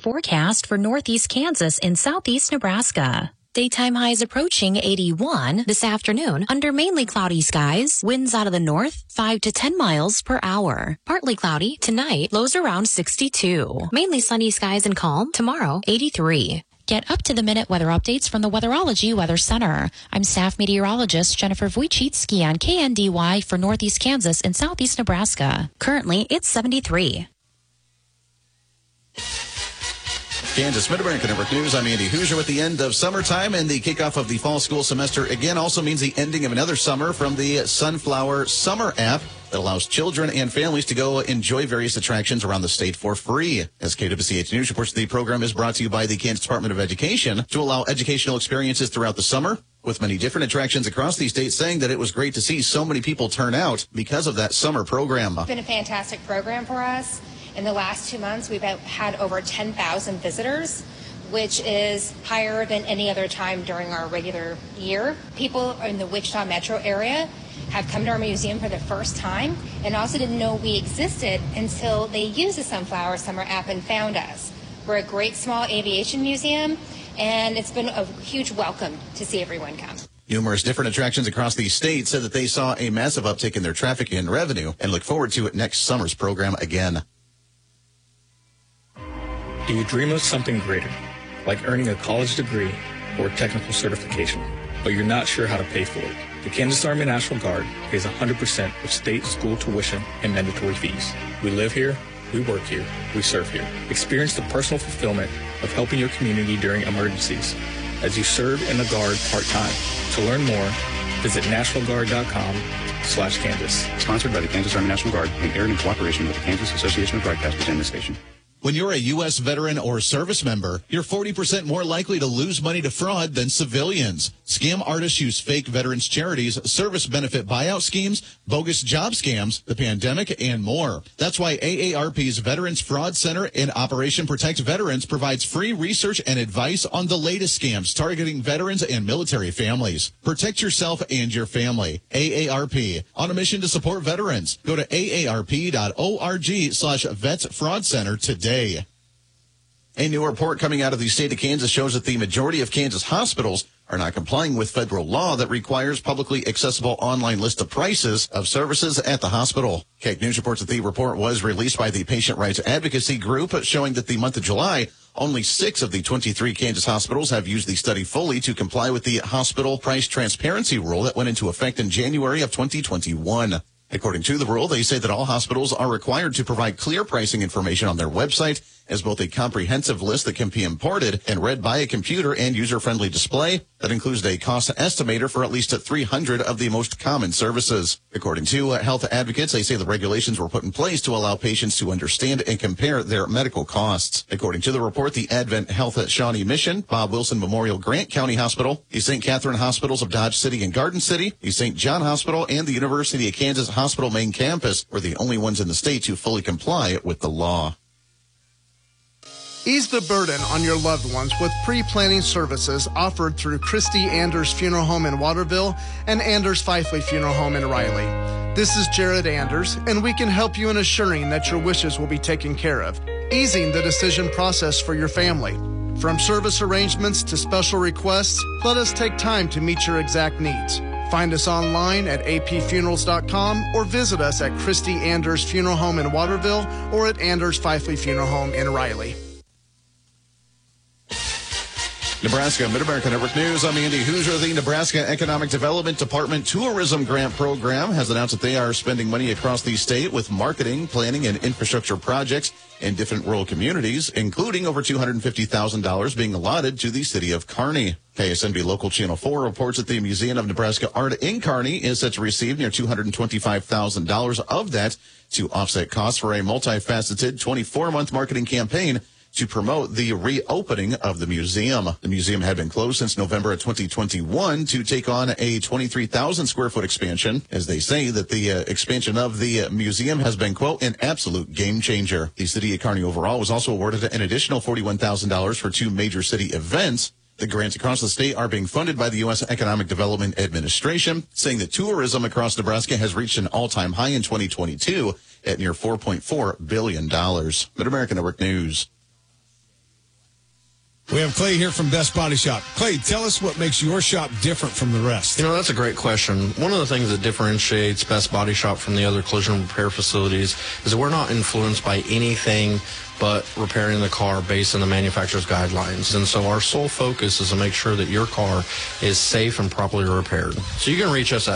Forecast for northeast Kansas and southeast Nebraska. Daytime highs approaching 81 this afternoon under mainly cloudy skies. Winds out of the north 5 to 10 miles per hour. Partly cloudy tonight. Lows around 62. Mainly sunny skies and calm. Tomorrow 83. Get up-to-the-minute weather updates from the Weatherology Weather Center. I'm staff meteorologist Jennifer Wojcicki on KNDY for northeast Kansas and southeast Nebraska. Currently, it's 73. Kansas Mid-America Network News. I'm Andy Hoosier. With the end of summertime and the kickoff of the fall school semester again also means the ending of another summer from the Sunflower Summer app that allows children and families to go enjoy various attractions around the state for free. As KWCH News reports, the program is brought to you by the Kansas Department of Education to allow educational experiences throughout the summer, with many different attractions across the state, saying that it was great to see so many people turn out because of that summer program. It's been a fantastic program for us. In the last 2 months, we've had over 10,000 visitors, which is higher than any other time during our regular year. People in the Wichita metro area have come to our museum for the first time and also didn't know we existed until they used the Sunflower Summer app and found us. We're a great small aviation museum, and it's been a huge welcome to see everyone come. Numerous different attractions across the state said that they saw a massive uptick in their traffic and revenue and look forward to it next summer's program again. Do you dream of something greater, like earning a college degree or technical certification, but you're not sure how to pay for it? The Kansas Army National Guard pays 100% of state school tuition and mandatory fees. We live here, we work here, we serve here. Experience the personal fulfillment of helping your community during emergencies as you serve in the Guard part-time. To learn more, visit nationalguard.com/Kansas. Sponsored by the Kansas Army National Guard and aired in cooperation with the Kansas Association of Broadcasters and this station. When you're a U.S. veteran or service member, you're 40% more likely to lose money to fraud than civilians. Scam artists use fake veterans charities, service benefit buyout schemes, bogus job scams, the pandemic, and more. That's why AARP's Veterans Fraud Center in Operation Protect Veterans provides free research and advice on the latest scams targeting veterans and military families. Protect yourself and your family. AARP, on a mission to support veterans. Go to aarp.org/vetsfraudcenter today. A new report coming out of the state of Kansas shows that the majority of Kansas hospitals are not complying with federal law that requires publicly accessible online list of prices of services at the hospital. KAK News reports that the report was released by the Patient Rights Advocacy Group, showing that the month of July, only 6 of the 23 Kansas hospitals have used the study fully to comply with the hospital price transparency rule that went into effect in January of 2021. According to the rule, they say that all hospitals are required to provide clear pricing information on their website as both a comprehensive list that can be imported and read by a computer and user-friendly display that includes a cost estimator for at least 300 of the most common services. According to health advocates, they say the regulations were put in place to allow patients to understand and compare their medical costs. According to the report, the Advent Health at Shawnee Mission, Bob Wilson Memorial Grant County Hospital, the St. Catherine Hospitals of Dodge City and Garden City, the St. John Hospital, and the University of Kansas Hospital main campus were the only ones in the state to fully comply with the law. Ease the burden on your loved ones with pre-planning services offered through Christy Anders Funeral Home in Waterville and Anders Fifely Funeral Home in Riley. This is Jared Anders, and we can help you in assuring that your wishes will be taken care of, easing the decision process for your family. From service arrangements to special requests, let us take time to meet your exact needs. Find us online at apfunerals.com or visit us at Christy Anders Funeral Home in Waterville or at Anders Fifely Funeral Home in Riley. Nebraska Mid-America Network News. I'm Andy Hoosier. The Nebraska Economic Development Department Tourism Grant Program has announced that they are spending money across the state with marketing, planning, and infrastructure projects in different rural communities, including over $250,000 being allotted to the city of Kearney. KSNB Local Channel 4 reports that the Museum of Nebraska Art in Kearney is set to receive near $225,000 of that to offset costs for a multifaceted 24-month marketing campaign to promote the reopening of the museum. The museum had been closed since November of 2021 to take on a 23,000 square foot expansion, as they say that the expansion of the museum has been, quote, an absolute game changer. The city of Kearney overall was also awarded an additional $41,000 for 2 major city events. The grants across the state are being funded by the U.S. Economic Development Administration, saying that tourism across Nebraska has reached an all-time high in 2022 at near $4.4 billion. Mid-America Network News. We have Clay here from Best Body Shop. Clay, tell us what makes your shop different from the rest. You know, that's a great question. One of the things that differentiates Best Body Shop from the other collision repair facilities is that we're not influenced by anything but repairing the car based on the manufacturer's guidelines. And so our sole focus is to make sure that your car is safe and properly repaired. So you can reach us at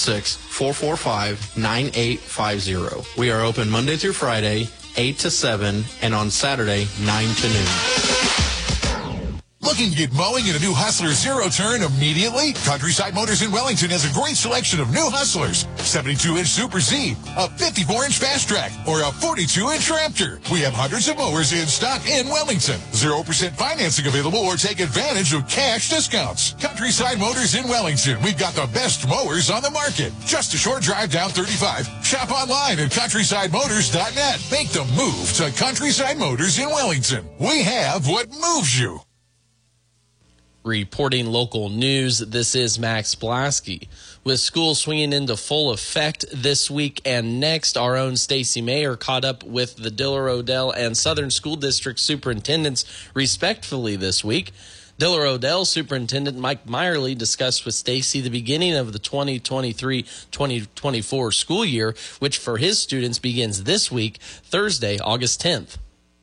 316-445-9850. We are open Monday through Friday, 8 to 7, and on Saturday, 9 to noon. Looking to get mowing in a new Hustler Zero Turn immediately? Countryside Motors in Wellington has a great selection of new Hustlers. 72-inch Super Z, a 54-inch Fast Track, or a 42-inch Raptor. We have hundreds of mowers in stock in Wellington. 0% financing available, or take advantage of cash discounts. Countryside Motors in Wellington. We've got the best mowers on the market. Just a short drive down 35. Shop online at CountrysideMotors.net. Make the move to Countryside Motors in Wellington. We have what moves you. Reporting local news, this is Max Blasky. With school swinging into full effect this week and next, our own Stacy Mayer caught up with the Diller Odell and Southern School District superintendents respectfully this week. Diller Odell Superintendent Mike Meyerly discussed with Stacy the beginning of the 2023-2024 school year, which for his students begins this week, Thursday, August 10th.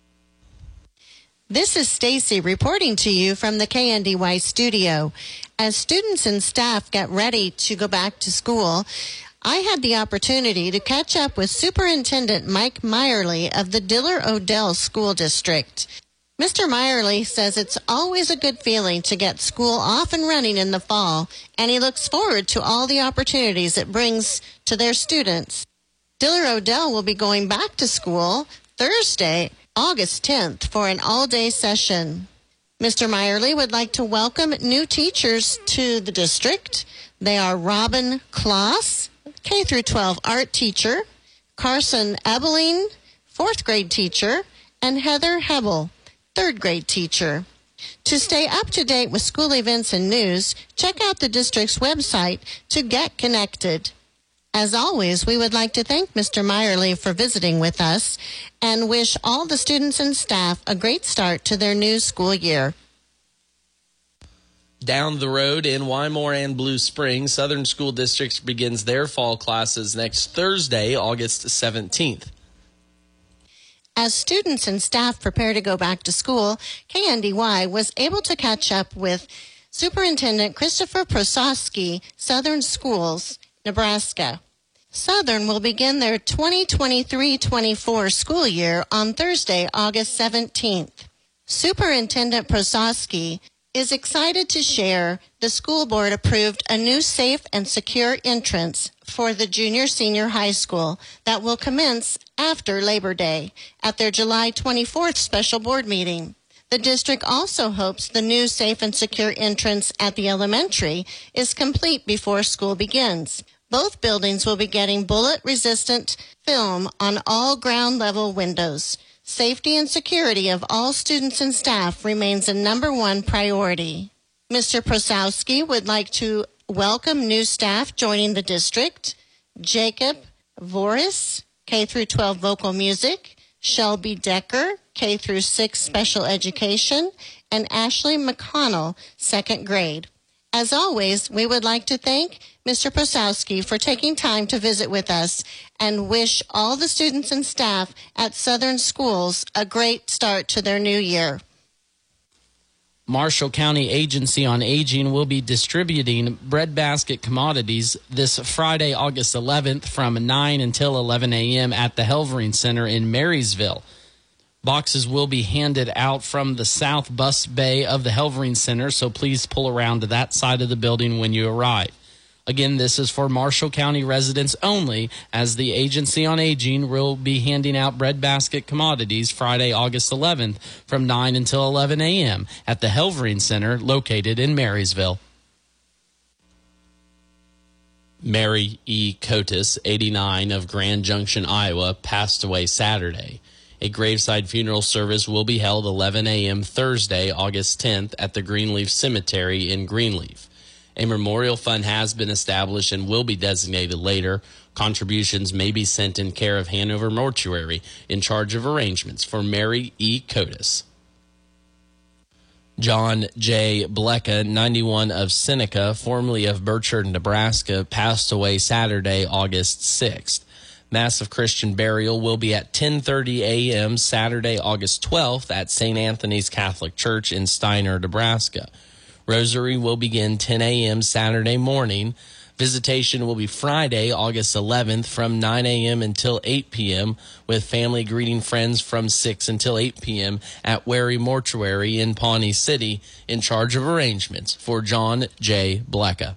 This is Stacy reporting to you from the KNDY studio. As students and staff get ready to go back to school, I had the opportunity to catch up with Superintendent Mike Meyerly of the Diller Odell School District. Mr. Meyerly says it's always a good feeling to get school off and running in the fall, and he looks forward to all the opportunities it brings to their students. Diller Odell will be going back to school Thursday, August 10th, for an all-day session. Mr. Meyerly would like to welcome new teachers to the district. They are Robin Kloss, K-12 art teacher, Carson Ebeling, 4th grade teacher, and Heather Hebel, 3rd grade teacher. To stay up to date with school events and news, check out the district's website to get connected. As always, we would like to thank Mr. Meyerly for visiting with us and wish all the students and staff a great start to their new school year. Down the road in Wymore and Blue Springs, Southern School District begins their fall classes next Thursday, August 17th. As students and staff prepare to go back to school, KNDY was able to catch up with Superintendent Christopher Prosowski, Southern Schools, Nebraska. Southern will begin their 2023-24 school year on Thursday, August 17th. Superintendent Prosowski is excited to share the school board approved a new safe and secure entrance for the junior-senior high school that will commence after Labor Day at their July 24th special board meeting. The district also hopes the new safe and secure entrance at the elementary is complete before school begins. Both buildings will be getting bullet-resistant film on all ground-level windows. Safety and security of all students and staff remains a #1 priority. Mr. Prosowski would like to welcome new staff joining the district: Jacob Voris, K-12 vocal music, Shelby Decker, K-6 special education, and Ashley McConnell, 2nd grade. As always, we would like to thank Mr. Prosowski for taking time to visit with us and wish all the students and staff at Southern Schools a great start to their new year. Marshall County Agency on Aging will be distributing breadbasket commodities this Friday, August 11th from 9 until 11 a.m. at the Helvering Center in Marysville. Boxes will be handed out from the south bus bay of the Helvering Center, so please pull around to that side of the building when you arrive. Again, this is for Marshall County residents only, as the Agency on Aging will be handing out breadbasket commodities Friday, August 11th from 9 until 11 a.m. at the Helvering Center located in Marysville. Mary E. Cotis, 89, of Grand Junction, Iowa, passed away Saturday. A graveside funeral service will be held 11 a.m. Thursday, August 10th at the Greenleaf Cemetery in Greenleaf. A memorial fund has been established and will be designated later. Contributions may be sent in care of Hanover Mortuary, in charge of arrangements for Mary E. Cotis. John J. Blecka, 91, of Seneca, formerly of Burchard, Nebraska, passed away Saturday, August 6th. Mass of Christian burial will be at 10:30 a.m. Saturday, August 12th at St. Anthony's Catholic Church in Steiner, Nebraska. Rosary will begin 10 a.m. Saturday morning. Visitation will be Friday, August 11th from 9 a.m. until 8 p.m. with family greeting friends from 6 until 8 p.m. at Wary Mortuary in Pawnee City, in charge of arrangements for John J. Blecka.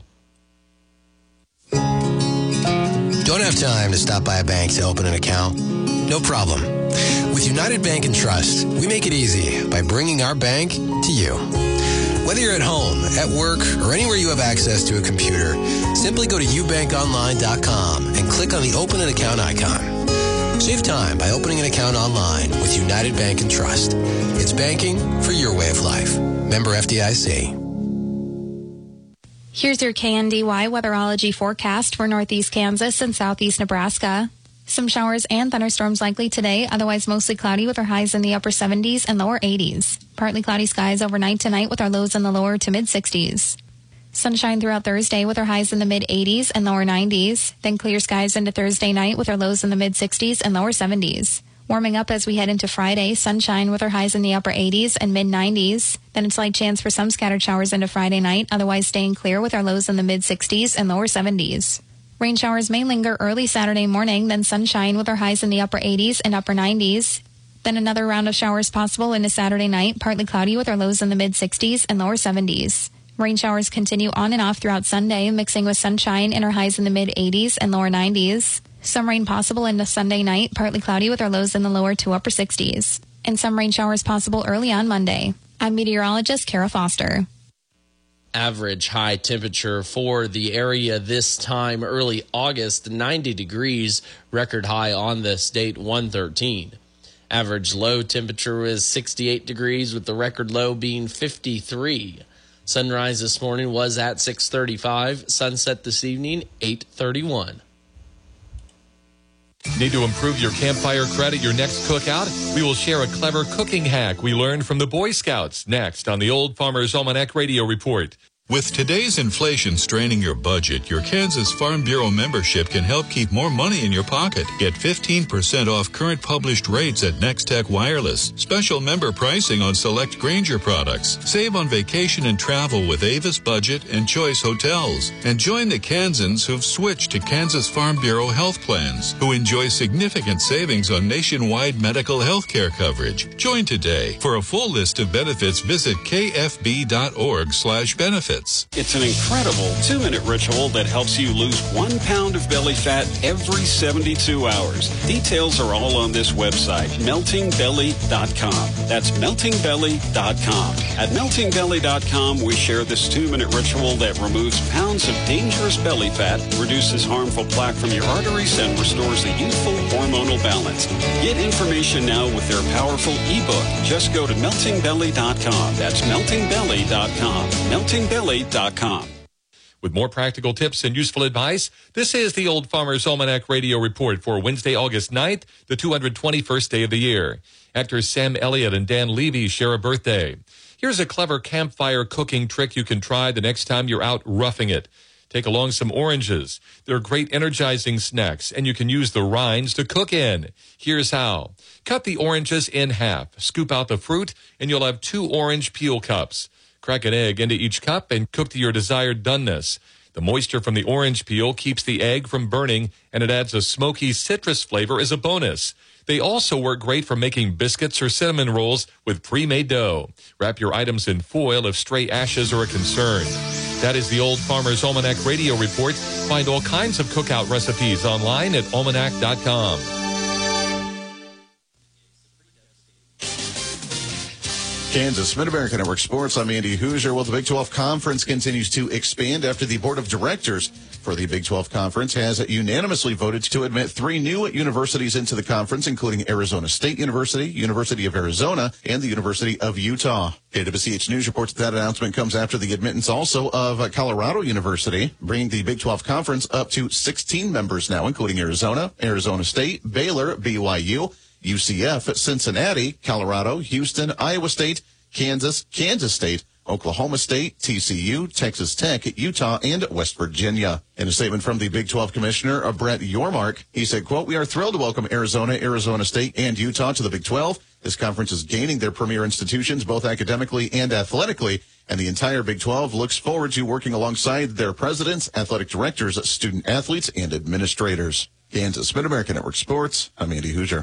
Don't have time to stop by a bank to open an account? No problem. With United Bank and Trust, we make it easy by bringing our bank to you. Whether you're at home, at work, or anywhere you have access to a computer, simply go to ubankonline.com and click on the Open an Account icon. Save time by opening an account online with United Bank and Trust. It's banking for your way of life. Member FDIC. Here's your KNDY weatherology forecast for northeast Kansas and southeast Nebraska. Some showers and thunderstorms likely today, otherwise mostly cloudy with our highs in the upper 70s and lower 80s. Partly cloudy skies overnight tonight with our lows in the lower to mid-60s. Sunshine throughout Thursday with our highs in the mid-80s and lower 90s. Then clear skies into Thursday night with our lows in the mid-60s and lower 70s. Warming up as we head into Friday, sunshine with our highs in the upper 80s and mid-90s. Then a slight chance for some scattered showers into Friday night, otherwise staying clear with our lows in the mid-60s and lower 70s. Rain showers may linger early Saturday morning, then sunshine with our highs in the upper 80s and upper 90s. Then another round of showers possible into Saturday night, partly cloudy with our lows in the mid-60s and lower 70s. Rain showers continue on and off throughout Sunday, mixing with sunshine and our highs in the mid-80s and lower 90s. Some rain possible into Sunday night, partly cloudy with our lows in the lower to upper 60s. And some rain showers possible early on Monday. I'm meteorologist Kara Foster. Average high temperature for the area this time early August, 90 degrees, record high on this date, 113. Average low temperature is 68 degrees with the record low being 53. Sunrise this morning was at 6:35, sunset this evening, 8:31. Need to improve your campfire credit your next cookout? We will share a clever cooking hack we learned from the Boy Scouts next on the Old Farmer's Almanac Radio Report. With today's inflation straining your budget, your Kansas Farm Bureau membership can help keep more money in your pocket. Get 15% off current published rates at Nextech Wireless. Special member pricing on select Grainger products. Save on vacation and travel with Avis Budget and Choice Hotels. And join the Kansans who've switched to Kansas Farm Bureau health plans, who enjoy significant savings on nationwide medical health care coverage. Join today. For a full list of benefits, visit kfb.org/benefits. It's an incredible 2-minute ritual that helps you lose 1 pound of belly fat every 72 hours. Details are all on this website, meltingbelly.com. That's meltingbelly.com. At meltingbelly.com, we share this 2-minute ritual that removes pounds of dangerous belly fat, reduces harmful plaque from your arteries, and restores a youthful hormonal balance. Get information now with their powerful ebook. Just go to meltingbelly.com. That's meltingbelly.com. Meltingbelly.com. With more practical tips and useful advice, this is the Old Farmer's Almanac Radio Report for Wednesday, August 9th, the 221st day of the year. Actors Sam Elliott and Dan Levy share a birthday. Here's a clever campfire cooking trick you can try the next time you're out roughing it. Take along some oranges. They're great energizing snacks, and you can use the rinds to cook in. Here's how. Cut the oranges in half, scoop out the fruit, and you'll have 2 orange peel cups. Crack an egg into each cup and cook to your desired doneness. The moisture from the orange peel keeps the egg from burning, and it adds a smoky citrus flavor as a bonus. They also work great for making biscuits or cinnamon rolls with pre-made dough. Wrap your items in foil if stray ashes are a concern. That is the Old Farmer's Almanac Radio Report. Find all kinds of cookout recipes online at almanac.com. Kansas Mid-America Network Sports. I'm Andy Hoosier. Well, the Big 12 Conference continues to expand after the Board of Directors for the Big 12 Conference has unanimously voted to admit 3 new universities into the conference, including Arizona State University, University of Arizona, and the University of Utah. KWCH News reports that announcement comes after the admittance also of Colorado University, bringing the Big 12 Conference up to 16 members now, including Arizona, Arizona State, Baylor, BYU, UCF, Cincinnati, Colorado, Houston, Iowa State, Kansas, Kansas State, Oklahoma State, TCU, Texas Tech, Utah, and West Virginia. In a statement from the Big 12 Commissioner, Brett Yormark, he said, quote, "We are thrilled to welcome Arizona, Arizona State, and Utah to the Big 12. This conference is gaining their premier institutions, both academically and athletically, and the entire Big 12 looks forward to working alongside their presidents, athletic directors, student athletes, and administrators." Kansas Mid-America Network Sports, I'm Andy Hoosier.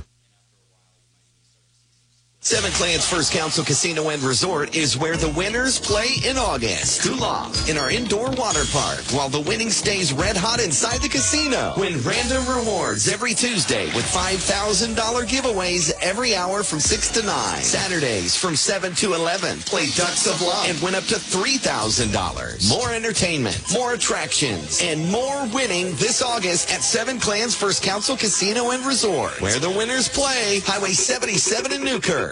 Seven Clans First Council Casino and Resort is where the winners play in August. Cool off in our indoor water park while the winning stays red hot inside the casino. Win random rewards every Tuesday with $5,000 giveaways every hour from 6 to 9. Saturdays from 7 to 11. Play Ducks of Love and win up to $3,000. More entertainment, more attractions, and more winning this August at Seven Clans First Council Casino and Resort, where the winners play. Highway 77 in Newkirk.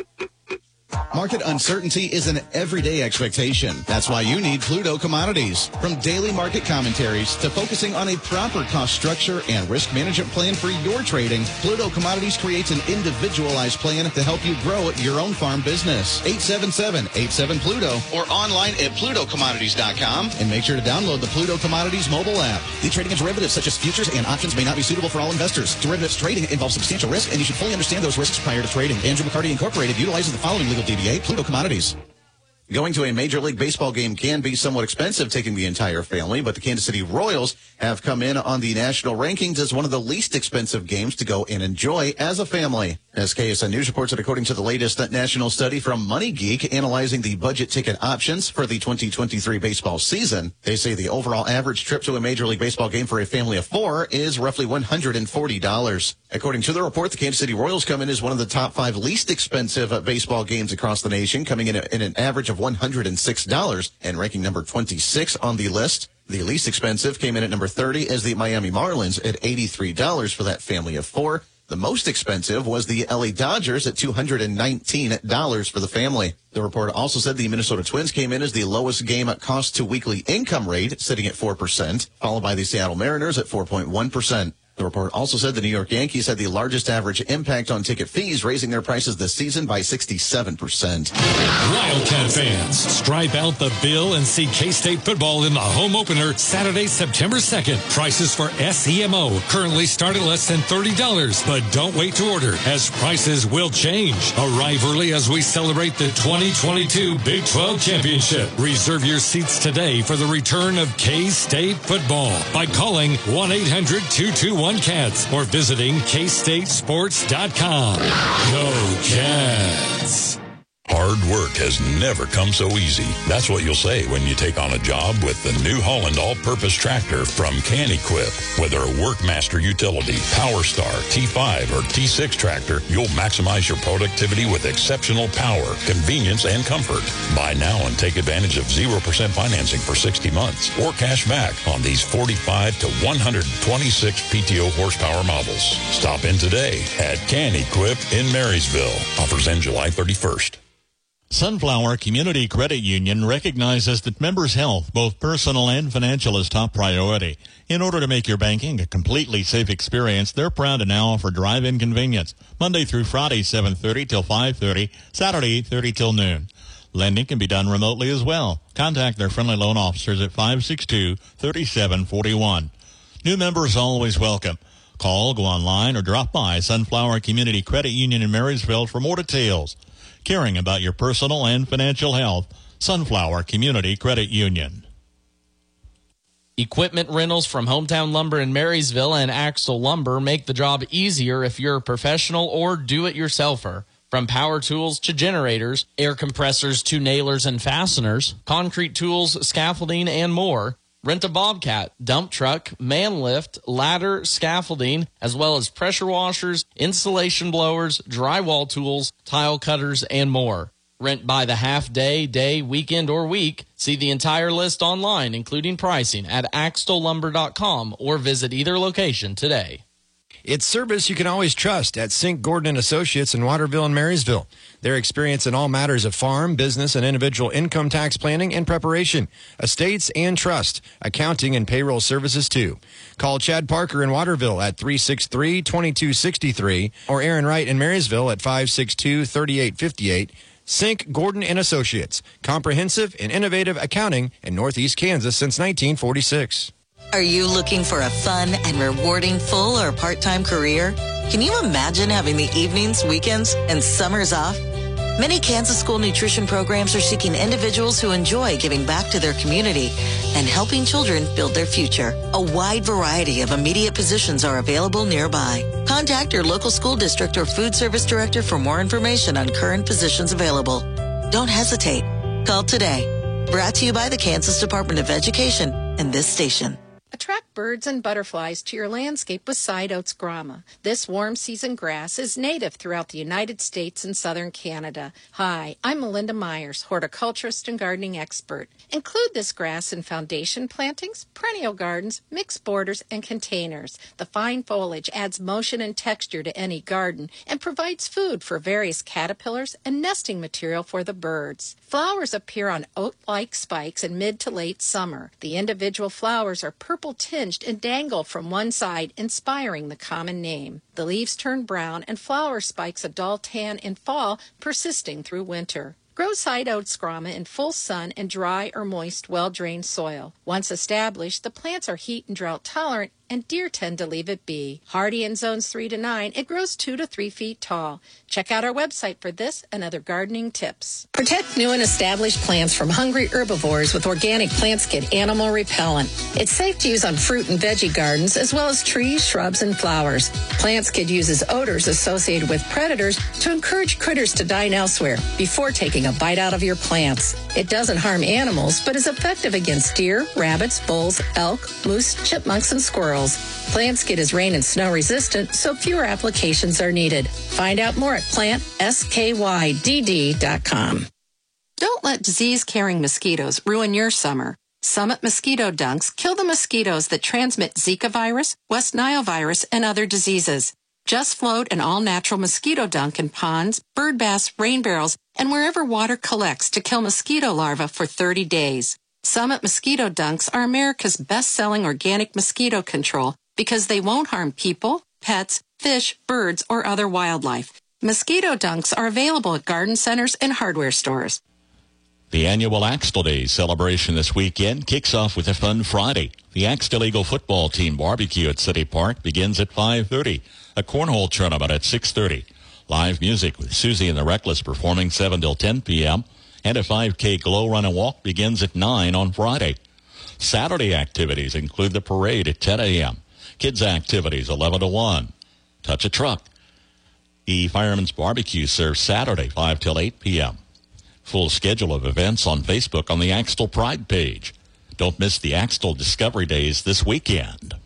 Market uncertainty is an everyday expectation. That's why you need Pluto Commodities. From daily market commentaries to focusing on a proper cost structure and risk management plan for your trading, Pluto Commodities creates an individualized plan to help you grow your own farm business. 877-87-PLUTO or online at PlutoCommodities.com, and make sure to download the Pluto Commodities mobile app. The trading of derivatives such as futures and options may not be suitable for all investors. Derivatives trading involves substantial risk, and you should fully understand those risks prior to trading. Andrew McCarty Incorporated utilizes the following legal DBA, Pluto Commodities. Going to a Major League Baseball game can be somewhat expensive, taking the entire family, but the Kansas City Royals have come in on the national rankings as one of the least expensive games to go and enjoy as a family. As KSN News reports that according to the latest national study from Money Geek analyzing the budget ticket options for the 2023 baseball season, they say the overall average trip to a Major League Baseball game for a family of four is roughly $140. According to the report, the Kansas City Royals come in as one of the top 5 least expensive baseball games across the nation, coming in at an average of $106 and ranking number 26 on the list. The least expensive came in at number 30 as the Miami Marlins at $83 for that family of four. The most expensive was the LA Dodgers at $219 for the family. The report also said the Minnesota Twins came in as the lowest game cost to weekly income rate, sitting at 4%, followed by the Seattle Mariners at 4.1%. The report also said the New York Yankees had the largest average impact on ticket fees, raising their prices this season by 67%. Wildcat fans, stripe out the bill and see K-State football in the home opener Saturday, September 2nd. Prices for SEMO currently start at less than $30, but don't wait to order, as prices will change. Arrive early as we celebrate the 2022 Big 12 Championship. Reserve your seats today for the return of K-State football by calling 1-800-221-CATS or visiting kstatesports.com. Go Cats! Hard work has never come so easy. That's what you'll say when you take on a job with the New Holland all-purpose tractor from Can-Equip. Whether a Workmaster utility, PowerStar, T5, or T6 tractor, you'll maximize your productivity with exceptional power, convenience, and comfort. Buy now and take advantage of 0% financing for 60 months or cash back on these 45 to 126 PTO horsepower models. Stop in today at Can-Equip in Marysville. Offers end July 31st. Sunflower Community Credit Union recognizes that members' health, both personal and financial, is top priority. In order to make your banking a completely safe experience, they're proud to now offer drive-in convenience, Monday through Friday, 7:30 till 5:30, Saturday, 8:30 till noon. Lending can be done remotely as well. Contact their friendly loan officers at 562-3741. New members always welcome. Call, go online, or drop by Sunflower Community Credit Union in Marysville for more details. Caring about your personal and financial health, Sunflower Community Credit Union. Equipment rentals from Hometown Lumber in Marysville and Axel Lumber make the job easier if you're a professional or do-it-yourselfer. From power tools to generators, air compressors to nailers and fasteners, concrete tools, scaffolding, and more. Rent a Bobcat, dump truck, man lift, ladder, scaffolding, as well as pressure washers, insulation blowers, drywall tools, tile cutters, and more. Rent by the half day, day, weekend, or week. See the entire list online, including pricing, at axtellumber.com or visit either location today. It's service you can always trust at Sink Gordon & Associates in Waterville and Marysville. Their experience in all matters of farm, business, and individual income tax planning and preparation, estates and trust, accounting and payroll services too. Call Chad Parker in Waterville at 363-2263 or Aaron Wright in Marysville at 562-3858. Sink Gordon and Associates, comprehensive and innovative accounting in Northeast Kansas since 1946. Are you looking for a fun and rewarding full or part-time career? Can you imagine having the evenings, weekends, and summers off? Many Kansas school nutrition programs are seeking individuals who enjoy giving back to their community and helping children build their future. A wide variety of immediate positions are available nearby. Contact your local school district or food service director for more information on current positions available. Don't hesitate. Call today. Brought to you by the Kansas Department of Education and this station. Attract birds and butterflies to your landscape with side oats grama. This warm season grass is native throughout the United States and southern Canada. Hi, I'm Melinda Myers, horticulturist and gardening expert. Include this grass in foundation plantings, perennial gardens, mixed borders, and containers. The fine foliage adds motion and texture to any garden and provides food for various caterpillars and nesting material for the birds. Flowers appear on oat-like spikes in mid to late summer. The individual flowers are purple-tinged and dangle from one side, inspiring the common name. The leaves turn brown and flower spikes a dull tan in fall, persisting through winter. Grow side oats grama in full sun and dry or moist, well-drained soil. Once established, the plants are heat and drought tolerant, and deer tend to leave it be. Hardy in zones 3 to 9, it grows 2 to 3 feet tall. Check out our website for this and other gardening tips. Protect new and established plants from hungry herbivores with Organic PlantSkid Animal Repellent. It's safe to use on fruit and veggie gardens as well as trees, shrubs, and flowers. PlantSkid uses odors associated with predators to encourage critters to dine elsewhere before taking a bite out of your plants. It doesn't harm animals, but is effective against deer, rabbits, bulls, elk, moose, chipmunks, and squirrels. PlantSkid is rain and snow resistant, so fewer applications are needed. Find out more at plantskydd.com. Don't let disease-carrying mosquitoes ruin your summer. Summit Mosquito Dunks kill the mosquitoes that transmit Zika virus, West Nile virus, and other diseases. Just float an all-natural mosquito dunk in ponds, bird baths, rain barrels, and wherever water collects to kill mosquito larvae for 30 days. Summit Mosquito Dunks are America's best-selling organic mosquito control because they won't harm people, pets, fish, birds, or other wildlife. Mosquito Dunks are available at garden centers and hardware stores. The annual Axtell Days celebration this weekend kicks off with a fun Friday. The Axtell Eagle football team barbecue at City Park begins at 5:30. A cornhole tournament at 6:30. Live music with Susie and the Reckless performing 7 till 10 p.m. And a 5K glow run and walk begins at 9 on Friday. Saturday activities include the parade at 10 a.m. Kids activities 11 to 1. Touch a truck. The Fireman's Barbecue serves Saturday 5 till 8 p.m. Full schedule of events on Facebook on the Axtell Pride page. Don't miss the Axtell Discovery Days this weekend.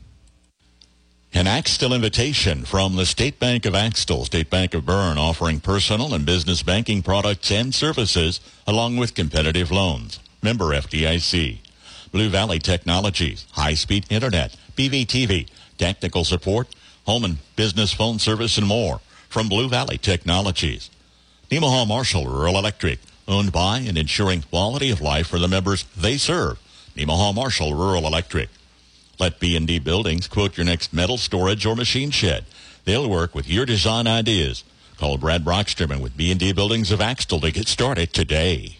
An Axtell invitation from the State Bank of Axtell, State Bank of Bern, offering personal and business banking products and services along with competitive loans. Member FDIC. Blue Valley Technologies, high-speed internet, BVTV, technical support, home and business phone service, and more from Blue Valley Technologies. Nemaha Marshall Rural Electric, owned by and ensuring quality of life for the members they serve. Nemaha Marshall Rural Electric. Let B&D Buildings quote your next metal storage or machine shed. They'll work with your design ideas. Call Brad Brocksterman with B&D Buildings of Axtell to get started today.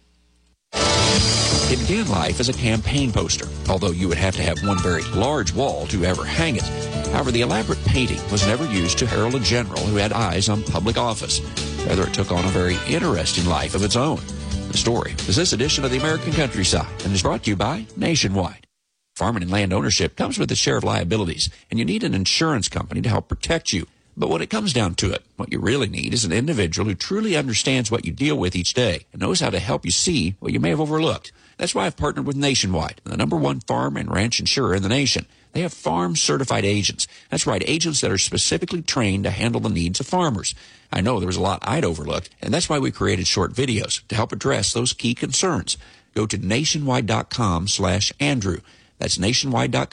It began life as a campaign poster, although you would have to have one very large wall to ever hang it. However, the elaborate painting was never used to herald a general who had eyes on public office. Rather, it took on a very interesting life of its own. The story is this edition of the American Countryside and is brought to you by Nationwide. Farming and land ownership comes with a share of liabilities, and you need an insurance company to help protect you. But when it comes down to it, what you really need is an individual who truly understands what you deal with each day and knows how to help you see what you may have overlooked. That's why I've partnered with Nationwide, the #1 farm and ranch insurer in the nation. They have farm-certified agents. That's right, agents that are specifically trained to handle the needs of farmers. I know there was a lot I'd overlooked, and that's why we created short videos to help address those key concerns. Go to nationwide.com/Andrew. That's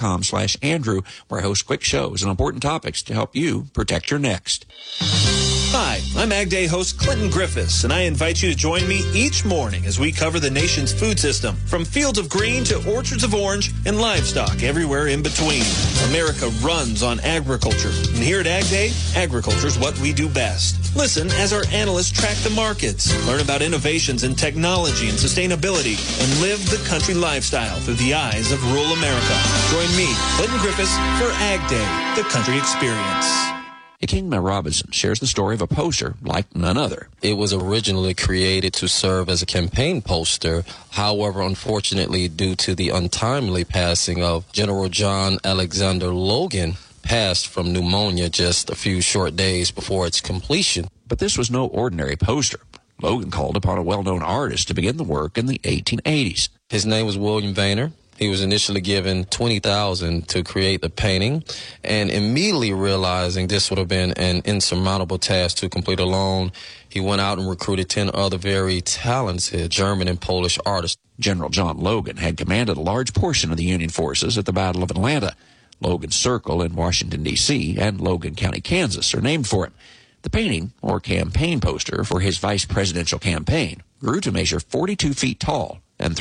nationwide.com/Andrew, where I host quick shows on important topics to help you protect your next. Hi, I'm Ag Day host Clinton Griffiths, and I invite you to join me each morning as we cover the nation's food system, from fields of green to orchards of orange and livestock everywhere in between. America runs on agriculture, and here at Ag Day, agriculture is what we do best. Listen as our analysts track the markets, learn about innovations in technology and sustainability, and live the country lifestyle through the eyes of rural America. Join me, Clinton Griffiths, for Ag Day, the country experience. Kingma Robinson shares the story of a poster like none other. It was originally created to serve as a campaign poster. However, unfortunately, due to the untimely passing of General John Alexander Logan, passed from pneumonia just a few short days before its completion. But this was no ordinary poster. Logan called upon a well-known artist to begin the work in the 1880s. His name was William Vayner. He was initially given $20,000 to create the painting, and immediately realizing this would have been an insurmountable task to complete alone, he went out and recruited 10 other very talented German and Polish artists. General John Logan had commanded a large portion of the Union forces at the Battle of Atlanta. Logan Circle in Washington, D.C., and Logan County, Kansas, are named for him. The painting, or campaign poster, for his vice presidential campaign grew to measure 42 feet tall and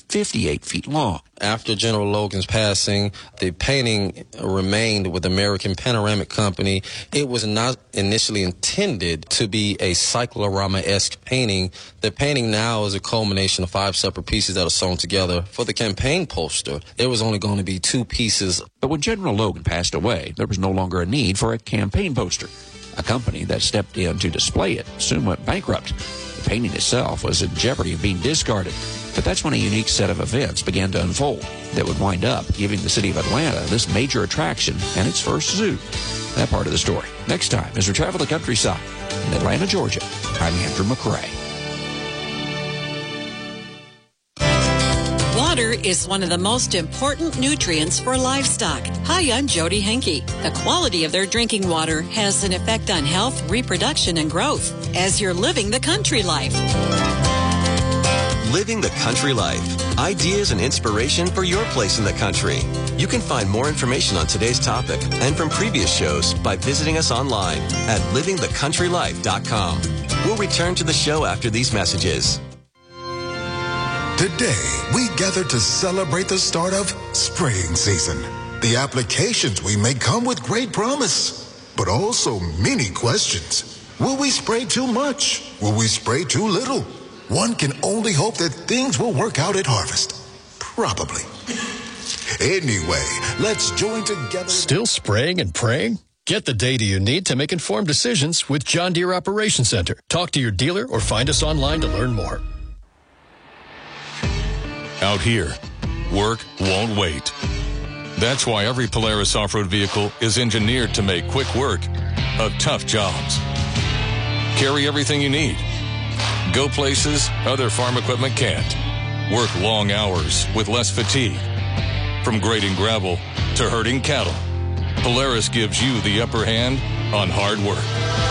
358 feet long. After General Logan's passing, the painting remained with American Panoramic Company. It was not initially intended to be a cyclorama-esque painting. The painting now is a culmination of 5 separate pieces that are sewn together. For the campaign poster, there was only going to be 2 pieces. But when General Logan passed away, there was no longer a need for a campaign poster. A company that stepped in to display it soon went bankrupt. The painting itself was in jeopardy of being discarded. But that's when a unique set of events began to unfold that would wind up giving the city of Atlanta this major attraction and its first zoo. That part of the story next time as we travel the countryside in Atlanta, Georgia. I'm Andrew McCrae. Water is one of the most important nutrients for livestock. Hi, I'm Jody Henke. The quality of their drinking water has an effect on health, reproduction, and growth as you're living the country life. Living the country life. Ideas and inspiration for your place in the country. You can find more information on today's topic and from previous shows by visiting us online at livingthecountrylife.com. We'll return to the show after these messages. Today, we gather to celebrate the start of spring season. The applications we make come with great promise, but also many questions. Will we spray too much? Will we spray too little? One can only hope that things will work out at harvest. Probably. Anyway, let's join together. Still spraying and praying? Get the data you need to make informed decisions with John Deere Operations Center. Talk to your dealer or find us online to learn more. Out here, work won't wait. That's why every Polaris off-road vehicle is engineered to make quick work of tough jobs. Carry everything you need. Go places other farm equipment can't. Work long hours with less fatigue. From grading gravel to herding cattle, Polaris gives you the upper hand on hard work.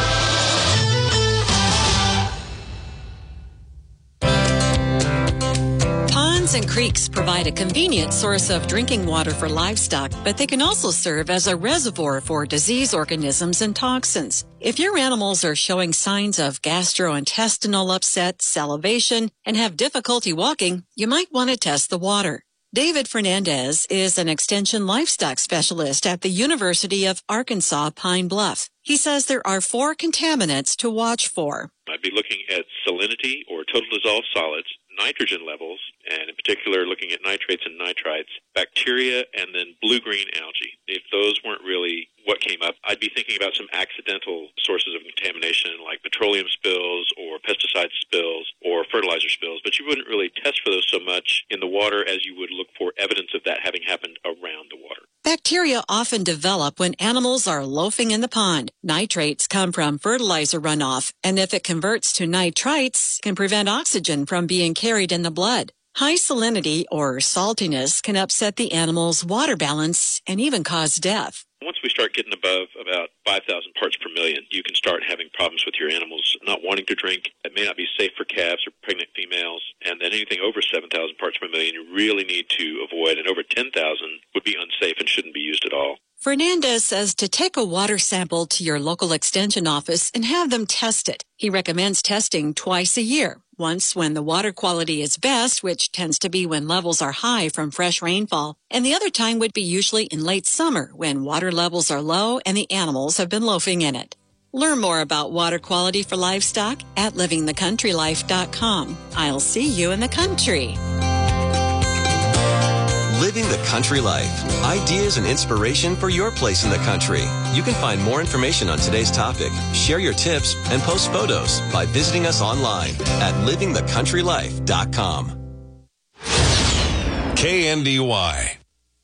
Ponds and creeks provide a convenient source of drinking water for livestock, but they can also serve as a reservoir for disease organisms and toxins. If your animals are showing signs of gastrointestinal upset, salivation, and have difficulty walking, you might want to test the water. David Fernandez is an extension livestock specialist at the University of Arkansas Pine Bluff. He says there are 4 contaminants to watch for. I'd be looking at salinity or total dissolved solids, nitrogen levels, and in particular looking at nitrates and nitrites, bacteria, and then blue-green algae. If those weren't really what came up, I'd be thinking about some accidental sources of contamination like petroleum spills or pesticide spills or fertilizer spills, but you wouldn't really test for those so much in the water as you would look for evidence of that having happened around the water. Bacteria often develop when animals are loafing in the pond. Nitrates come from fertilizer runoff, and if it converts to nitrites, can prevent oxygen from being carried in the blood. High salinity or saltiness can upset the animal's water balance and even cause death. Once we start getting above about 5,000 parts per million, you can start having problems with your animals not wanting to drink. It may not be safe for calves or pregnant females. And then anything over 7,000 parts per million, you really need to avoid. And over 10,000 would be unsafe and shouldn't be used at all. Fernandez says to take a water sample to your local extension office and have them test it. He recommends testing twice a year, once when the water quality is best, which tends to be when levels are high from fresh rainfall, and the other time would be usually in late summer when water levels are low and the animals have been loafing in it. Learn more about water quality for livestock at livingthecountrylife.com. I'll see you in the country. Living the Country Life. Ideas and inspiration for your place in the country. You can find more information on today's topic, share your tips, and post photos by visiting us online at livingthecountrylife.com. KNDY.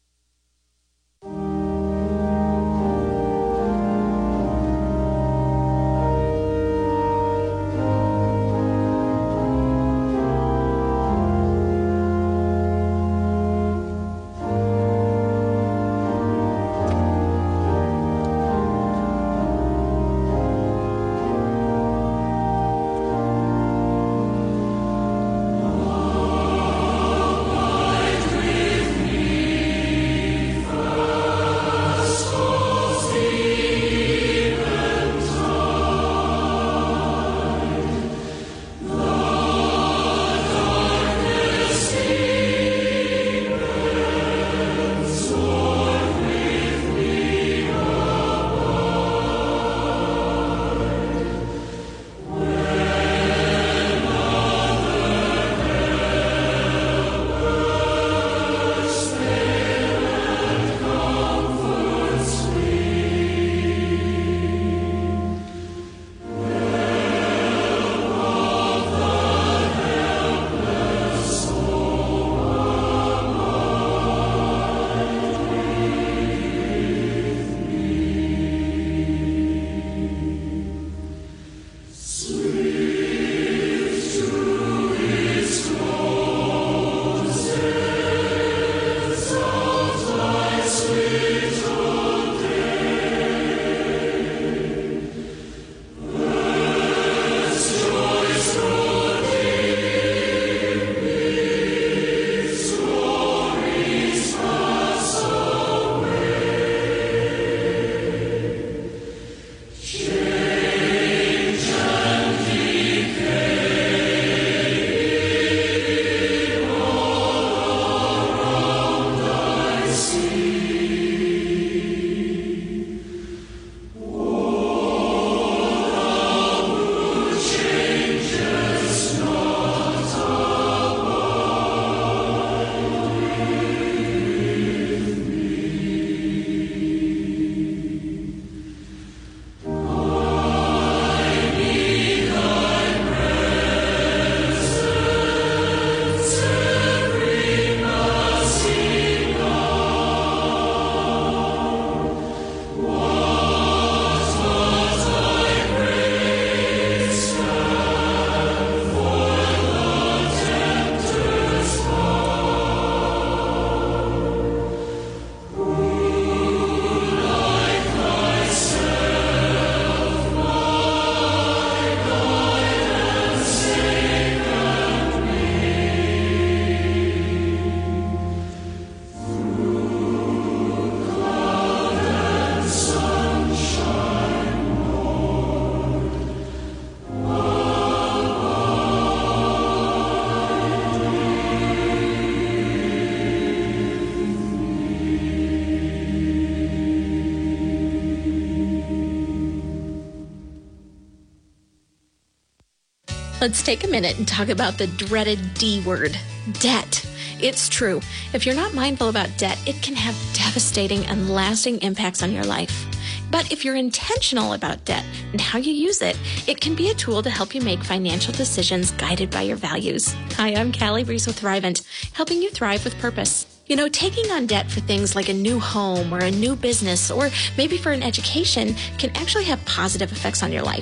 Let's take a minute and talk about the dreaded D word, debt. It's true. If you're not mindful about debt, it can have devastating and lasting impacts on your life. But if you're intentional about debt and how you use it, it can be a tool to help you make financial decisions guided by your values. Hi, I'm Callie Reese with Thrivent, helping you thrive with purpose. You know, taking on debt for things like a new home or a new business or maybe for an education can actually have positive effects on your life.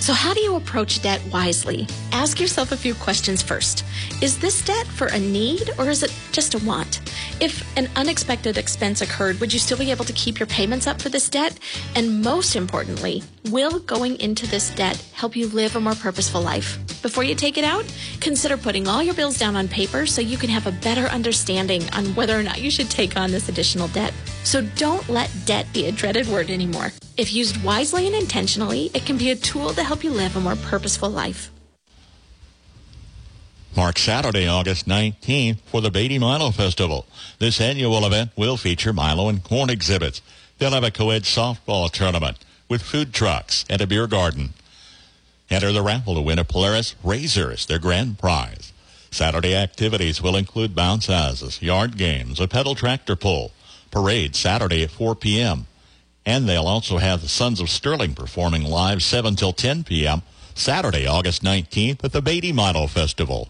So how do you approach debt wisely? Ask yourself a few questions first. Is this debt for a need or is it just a want? If an unexpected expense occurred, would you still be able to keep your payments up for this debt? And most importantly, will going into this debt help you live a more purposeful life? Before you take it out, consider putting all your bills down on paper so you can have a better understanding on whether or not you should take on this additional debt. So don't let debt be a dreaded word anymore. If used wisely and intentionally, it can be a tool to help you live a more purposeful life. Mark Saturday, August 19th for the Beatty Milo Festival. This annual event will feature Milo and corn exhibits. They'll have a co-ed softball tournament with food trucks and a beer garden. Enter the raffle to win a Polaris Razor as their grand prize. Saturday activities will include bounce houses, yard games, a pedal tractor pull, parade Saturday at 4 p.m. And they'll also have the Sons of Sterling performing live 7 till 10 p.m. Saturday, August 19th at the Beatty Milo Festival.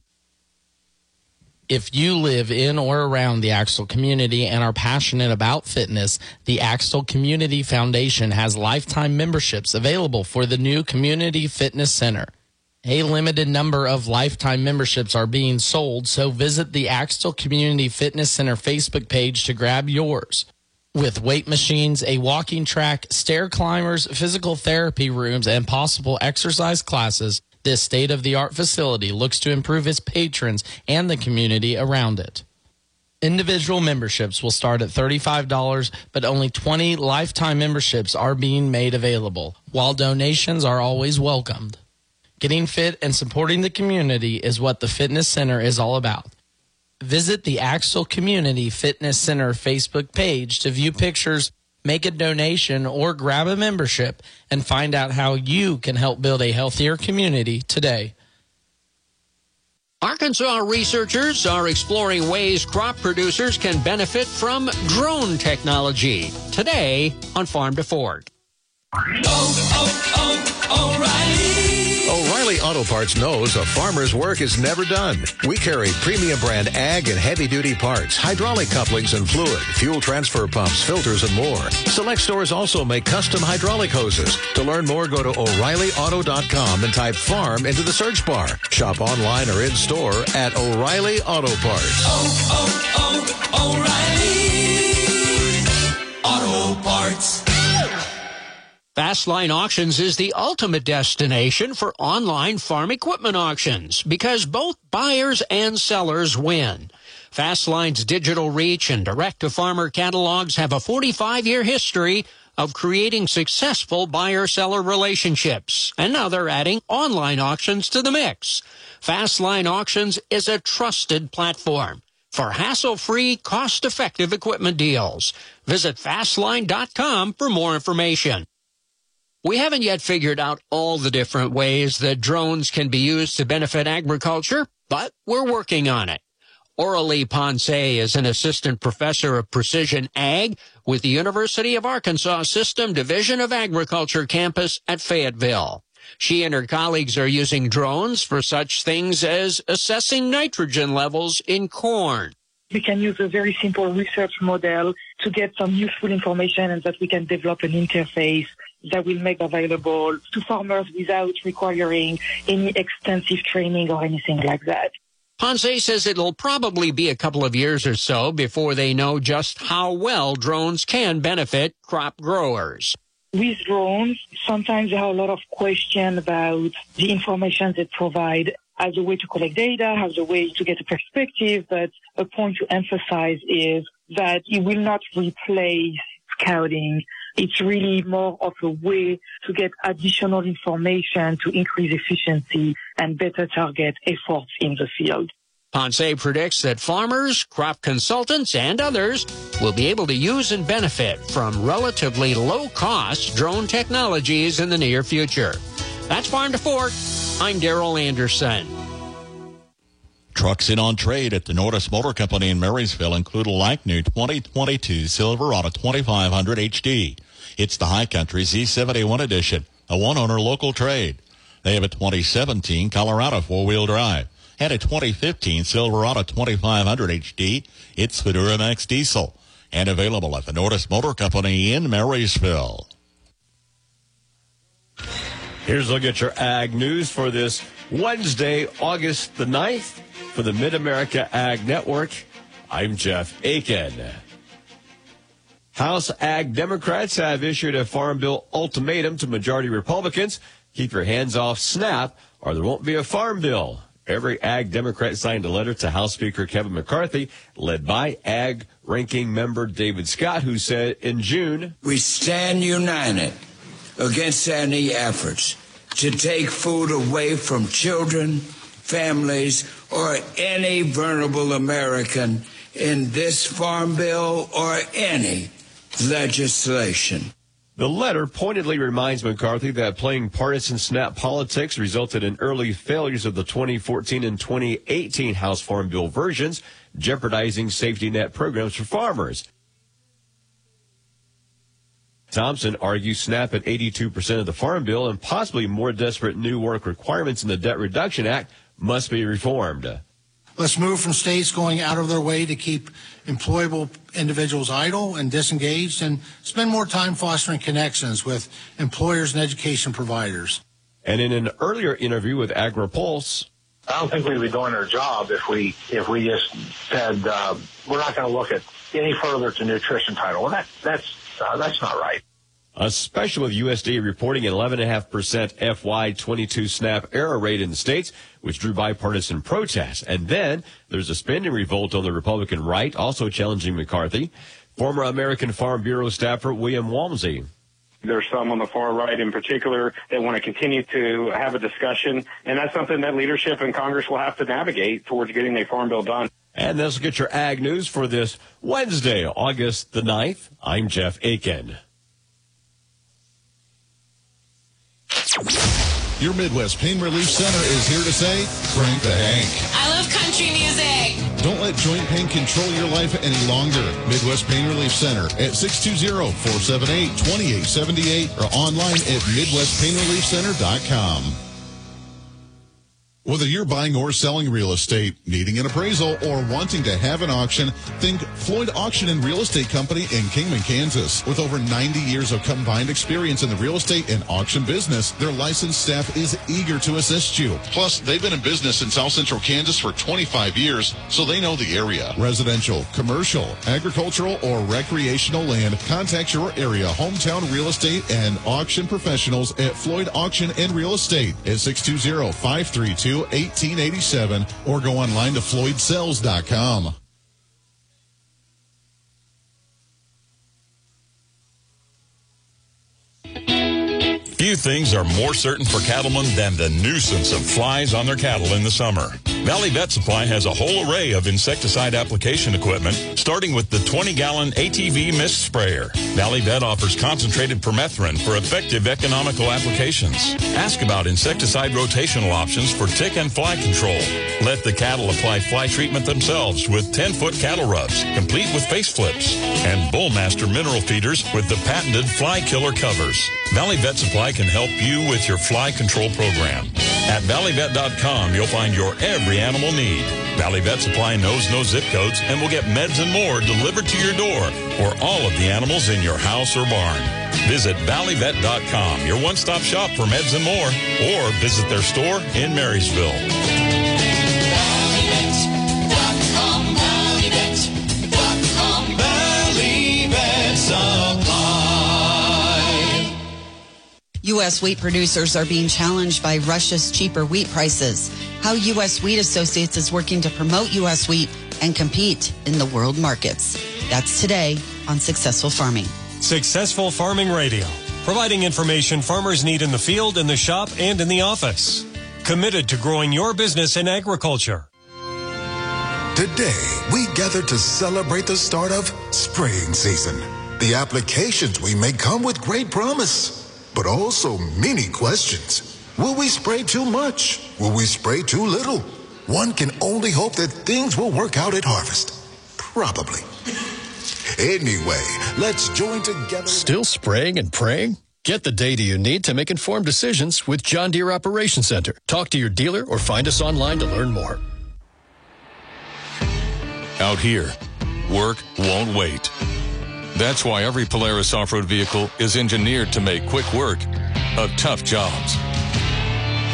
If you live in or around the Axtell community and are passionate about fitness, the Axtell Community Foundation has lifetime memberships available for the new Community Fitness Center. A limited number of lifetime memberships are being sold, so visit the Axtell Community Fitness Center Facebook page to grab yours. With weight machines, a walking track, stair climbers, physical therapy rooms, and possible exercise classes, this state-of-the-art facility looks to improve its patrons and the community around it. Individual memberships will start at $35, but only 20 lifetime memberships are being made available, while donations are always welcomed. Getting fit and supporting the community is what the Fitness Center is all about. Visit the Axtell Community Fitness Center Facebook page to view pictures, make a donation, or grab a membership and find out how you can help build a healthier community today. Arkansas researchers are exploring ways crop producers can benefit from drone technology. Today on Farm to Fork. O'Reilly Auto Parts knows a farmer's work is never done. We carry premium brand ag and heavy-duty parts, hydraulic couplings and fluid, fuel transfer pumps, filters, and more. Select stores also make custom hydraulic hoses. To learn more, go to O'ReillyAuto.com and type farm into the search bar. Shop online or in-store at O'Reilly Auto Parts. O'Reilly Auto Parts. Fastline Auctions is the ultimate destination for online farm equipment auctions because both buyers and sellers win. Fastline's digital reach and direct-to-farmer catalogs have a 45-year history of creating successful buyer-seller relationships. And now they're adding online auctions to the mix. Fastline Auctions is a trusted platform for hassle-free, cost-effective equipment deals. Visit Fastline.com for more information. We haven't yet figured out all the different ways that drones can be used to benefit agriculture, but we're working on it. Aurelie Ponce is an assistant professor of precision ag with the University of Arkansas System Division of Agriculture campus at Fayetteville. She and her colleagues are using drones for such things as assessing nitrogen levels in corn. We can use a very simple research model to get some useful information and that we can develop an interface that will make available to farmers without requiring any extensive training or anything like that. Ponce says it'll probably be a couple of years or so before they know just how well drones can benefit crop growers. With drones, sometimes there are a lot of questions about the information they provide as a way to collect data, as a way to get a perspective, but a point to emphasize is that it will not replace scouting. It's really more of a way to get additional information to increase efficiency and better target efforts in the field. Ponce predicts that farmers, crop consultants, and others will be able to use and benefit from relatively low-cost drone technologies in the near future. That's Farm to Fork. I'm Darrell Anderson. Trucks in on trade at the Nordis Motor Company in Marysville include a like-new 2022 Silverado 2500 HD. It's the High Country Z71 edition, a one-owner local trade. They have a 2017 Colorado four-wheel drive and a 2015 Silverado 2500 HD. It's the Duramax diesel and available at the Nordis Motor Company in Marysville. Here's a look at your ag news for this Wednesday, August the 9th. For the Mid-America Ag Network, I'm Jeff Aiken. House Ag Democrats have issued a Farm Bill ultimatum to majority Republicans. Keep your hands off SNAP or there won't be a Farm Bill. Every Ag Democrat signed a letter to House Speaker Kevin McCarthy, led by Ag Ranking Member David Scott, who said in June, "We stand united against any efforts to take food away from children, families, or any vulnerable American in this Farm Bill or any legislation." The letter pointedly reminds McCarthy that playing partisan SNAP politics resulted in early failures of the 2014 and 2018 House Farm Bill versions, jeopardizing safety net programs for farmers. Thompson argues SNAP at 82% of the Farm Bill and possibly more desperate new work requirements in the Debt Reduction Act must be reformed. Let's move from states going out of their way to keep employable individuals idle and disengaged and spend more time fostering connections with employers and education providers. And in an earlier interview with AgriPulse, I don't think we'd be doing our job if we just said we're not going to look at any further to nutrition title. Well, that's not right. Especially with USDA reporting an 11.5% FY22 SNAP error rate in the states, which drew bipartisan protests. And then there's a spending revolt on the Republican right, also challenging McCarthy. Former American Farm Bureau staffer William Walmsley. There's some on the far right in particular that want to continue to have a discussion, and that's something that leadership in Congress will have to navigate towards getting a farm bill done. And this will get your ag news for this Wednesday, August the 9th. I'm Jeff Aiken. Your Midwest Pain Relief Center is here to say, crank the Hank. I love country music. Don't let joint pain control your life any longer. Midwest Pain Relief Center at 620-478-2878 or online at MidwestPainReliefCenter.com. Whether you're buying or selling real estate, needing an appraisal, or wanting to have an auction, think Floyd Auction and Real Estate Company in Kingman, Kansas. With over 90 years of combined experience in the real estate and auction business, their licensed staff is eager to assist you. Plus, they've been in business in South Central Kansas for 25 years, so they know the area. Residential, commercial, agricultural, or recreational land, contact your area hometown real estate and auction professionals at Floyd Auction and Real Estate at 620-532-1887 or go online to floydsells.com. Few things are more certain for cattlemen than the nuisance of flies on their cattle in the summer. Valley Vet Supply has a whole array of insecticide application equipment, starting with the 20-gallon ATV mist sprayer. Valley Vet offers concentrated permethrin for effective economical applications. Ask about insecticide rotational options for tick and fly control. Let the cattle apply fly treatment themselves with 10-foot cattle rubs, complete with face flips, and Bullmaster mineral feeders with the patented fly killer covers. Valley Vet Supply can help you with your fly control program. At valleyvet.com, you'll find your every animal need. Valley Vet Supply knows no zip codes and will get meds and more delivered to your door for all of the animals in your house or barn. Visit valleyvet.com, your one-stop shop for meds and more, or visit their store in Marysville. ValleyVet.com, ValleyVet.com, Valley Vet Supply. U.S. wheat producers are being challenged by Russia's cheaper wheat prices. How U.S. Wheat Associates is working to promote U.S. wheat and compete in the world markets. That's today on Successful Farming. Successful Farming Radio, providing information farmers need in the field, in the shop, and in the office. Committed to growing your business in agriculture. Today, we gather to celebrate the start of spring season. The applications we make come with great promise, but also many questions. Will we spray too much? Will we spray too little? One can only hope that things will work out at harvest. Probably. Anyway, let's join together. Still spraying and praying? Get the data you need to make informed decisions with John Deere Operations Center. Talk to your dealer or find us online to learn more. Out here, work won't wait. That's why every Polaris off-road vehicle is engineered to make quick work of tough jobs.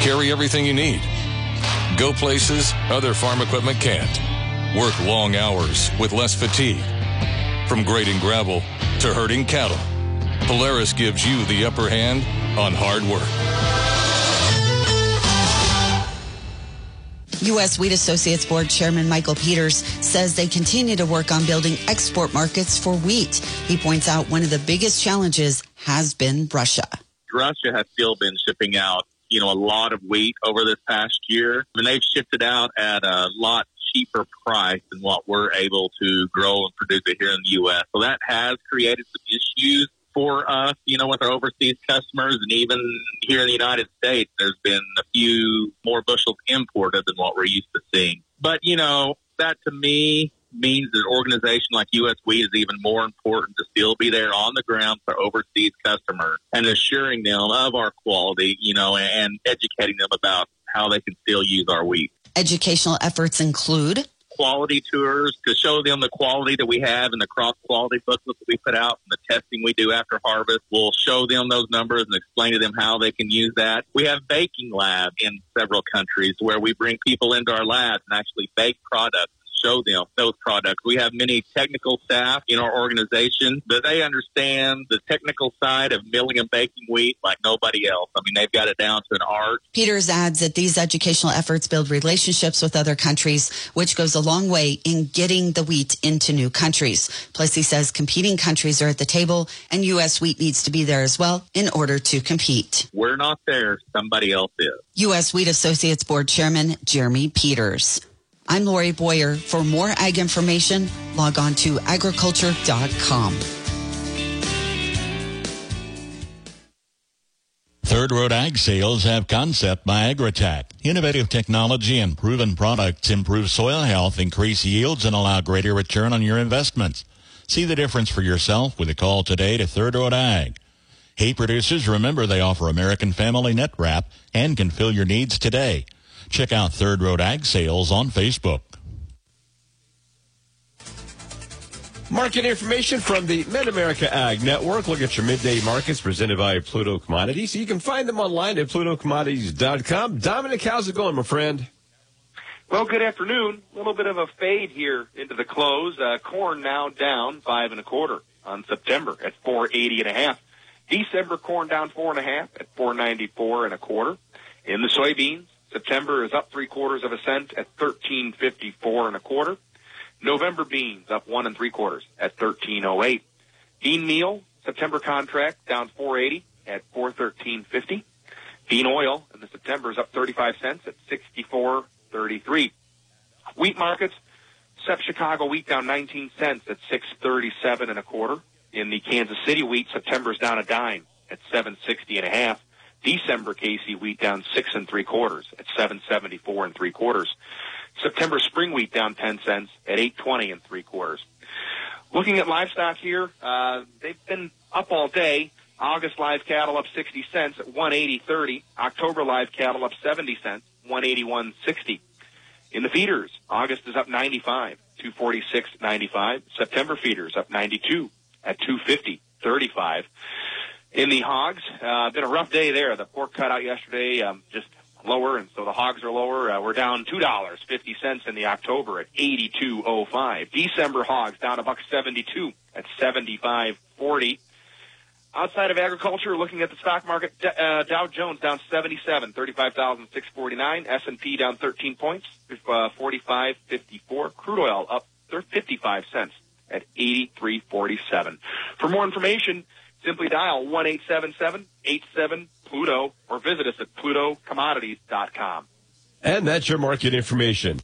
Carry everything you need. Go places other farm equipment can't. Work long hours with less fatigue. From grading gravel to herding cattle, Polaris gives you the upper hand on hard work. U.S. Wheat Associates Board Chairman Michael Peters says they continue to work on building export markets for wheat. He points out one of the biggest challenges has been Russia. Russia has still been shipping out, a lot of wheat over this past year. And they've shipped it out at a lot cheaper price than what we're able to grow and produce it here in the U.S. So that has created some issues for us, with our overseas customers. And even here in the United States, there's been a few more bushels imported than what we're used to seeing. But, that to me means that an organization like U.S. Wheat is even more important to still be there on the ground for overseas customers and assuring them of our quality, and educating them about how they can still use our wheat. Educational efforts include quality tours to show them the quality that we have and the cross-quality booklets that we put out and the testing we do after harvest. We'll show them those numbers and explain to them how they can use that. We have baking labs in several countries where we bring people into our labs and actually bake products. Show them those products. We have many technical staff in our organization that they understand the technical side of milling and baking wheat like nobody else. I mean, they've got it down to an art. Peters adds that these educational efforts build relationships with other countries, which goes a long way in getting the wheat into new countries. Plus, he says competing countries are at the table and U.S. wheat needs to be there as well in order to compete. We're not there. Somebody else is. U.S. Wheat Associates Board Chairman Jeremy Peters. I'm Lori Boyer. For more ag information, log on to agriculture.com. Third Road Ag Sales have Concept by Agritech. Innovative technology and proven products improve soil health, increase yields, and allow greater return on your investments. See the difference for yourself with a call today to Third Road Ag. Hay producers, remember they offer American Family Net Wrap and can fill your needs today. Check out Third Road Ag Sales on Facebook. Market information from the Mid-America Ag Network. Look at your midday markets presented by Pluto Commodities. You can find them online at plutocommodities.com. Dominic, how's it going, my friend? Well, good afternoon. A little bit of a fade here into the close. Corn now down 5 1/4 on September at 4.80 1/2. December corn down 4 1/2 at 4.94 1/4. In the soybeans, September is up 3/4 cents at 13.54 1/4. November beans up 1 3/4 at 13.08. Bean meal, September contract down 4.80 at 413.50. Bean oil in the September is up 35 cents at 64.33. Wheat markets, Sep Chicago wheat down 19 cents at 637 1/4. In the Kansas City wheat, September is down a dime at 760 1/2. December KC wheat down 6 3/4 at 774 3/4. September spring wheat down 10 cents at 820 3/4. Looking at livestock here, they've been up all day. August live cattle up 60 cents at 180.30. October live cattle up 70 cents, 181.60. In the feeders, August is up 95, 246.95. September feeders up 92 at 250.35. In the hogs, been a rough day there. The pork cut out yesterday, just lower, and so the hogs are lower. We're down $2.50 in the October at 82.05. December hogs down $1.72 at 75.40. Outside of agriculture, looking at the stock market, Dow Jones down 77, 35,649. S&P down 13 points, 45.54. Crude oil up 55 cents at 83.47. For more information, simply dial 1-877-87-PLUTO or visit us at plutocommodities.com. And that's your market information.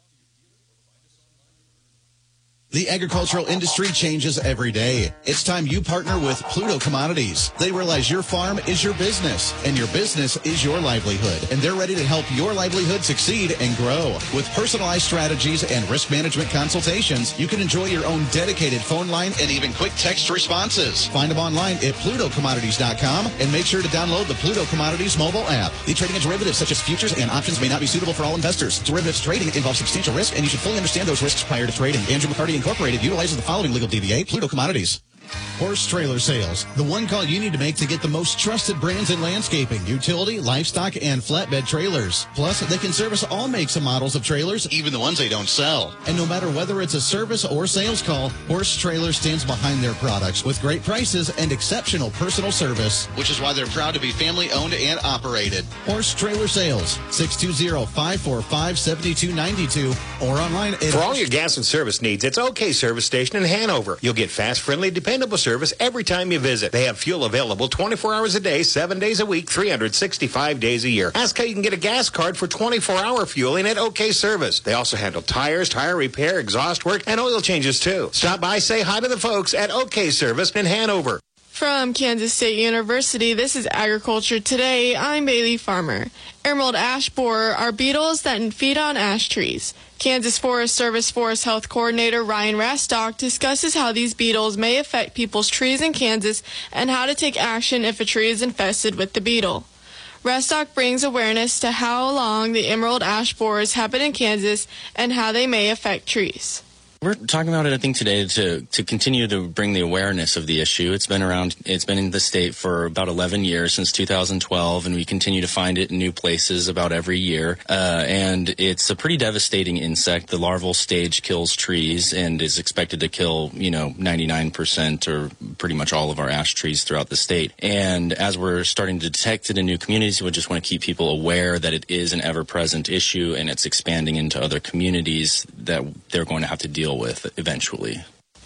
The agricultural industry changes every day. It's time you partner with Pluto Commodities. They realize your farm is your business, and your business is your livelihood. And they're ready to help your livelihood succeed and grow. With personalized strategies and risk management consultations, you can enjoy your own dedicated phone line and even quick text responses. Find them online at plutocommodities.com and make sure to download the Pluto Commodities mobile app. The trading of derivatives such as futures and options may not be suitable for all investors. Derivatives trading involves substantial risk, and you should fully understand those risks prior to trading. Andrew McCarty Incorporated utilizes the following legal DBA, Pluto Commodities. Horse Trailer Sales, the one call you need to make to get the most trusted brands in landscaping, utility, livestock, and flatbed trailers. Plus, they can service all makes and models of trailers, even the ones they don't sell. And no matter whether it's a service or sales call, Horse Trailer stands behind their products with great prices and exceptional personal service, which is why they're proud to be family-owned and operated. Horse Trailer Sales, 620-545-7292, or online at... For all your gas and service needs, it's OK Service Station in Hanover. You'll get fast, friendly, dependable service every time you visit. They have fuel available 24 hours a day, 7 days a week, 365 days a year. Ask how you can get a gas card for 24-hour fueling at OK Service. They also handle tires, tire repair, exhaust work, and oil changes too. Stop by, say hi to the folks at OK Service in Hanover. From Kansas State University, this is Agriculture Today. I'm Bailey Farmer. Emerald ash borer are beetles that feed on ash trees. Kansas Forest Service Forest Health Coordinator Ryan Rastock discusses how these beetles may affect people's trees in Kansas and how to take action if a tree is infested with the beetle. Rastock brings awareness to how long the emerald ash borers have been in Kansas and how they may affect trees. We're talking about it, I think, today to continue to bring the awareness of the issue. It's been in the state for about 11 years, since 2012, and we continue to find it in new places about every year. And it's a pretty devastating insect. The larval stage kills trees and is expected to kill, 99% or pretty much all of our ash trees throughout the state. And as we're starting to detect it in new communities, we just want to keep people aware that it is an ever-present issue and it's expanding into other communities that they're going to have to deal with eventually.